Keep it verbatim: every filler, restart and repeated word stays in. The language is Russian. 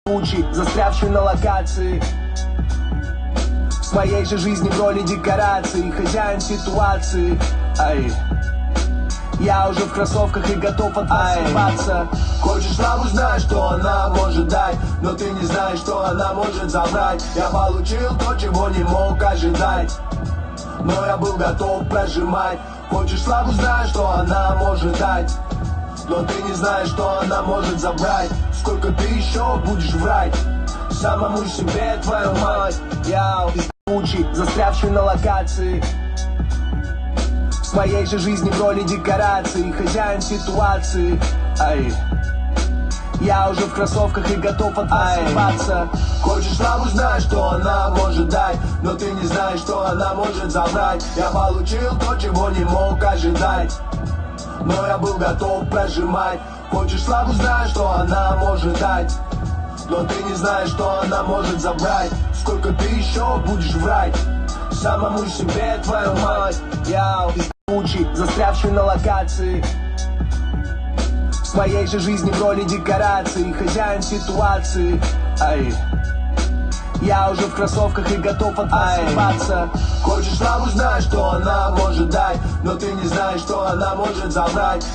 Учи, застрявший на локации. В моей же жизни в роли декорации, хозяин ситуации. Ай. Я уже в кроссовках и готов отсыпаться. Хочешь славу, знаешь, что она может дать, но ты не знаешь, что она может забрать. Я получил то, чего не мог ожидать, но я был готов прожимать. Хочешь славу, знаешь, что она может дать, но ты не знаешь, что она может забрать. Сколько ты еще будешь врать самому себе, твою мать. Я учи, застрявший на локации. В моей же жизни в роли декорации, хозяин ситуации. Ай. Я уже в кроссовках и готов отсыпаться. Хочешь славу, знаешь, что она может дать, но ты не знаешь, что она может забрать. Я получил то, чего не мог ожидать, но я был готов прожимать. Хочешь славу, знаешь, что она может дать, но ты не знаешь, что она может забрать. Сколько ты еще будешь врать самому себе, твою мать. Я учи, застрявший на локации. В моей же жизни в роли декорации, хозяин ситуации. Ай. Я уже в кроссовках и готов отсыпаться. Хочешь славу, знаешь, что она может дать, но ты не знаешь, что она может забрать.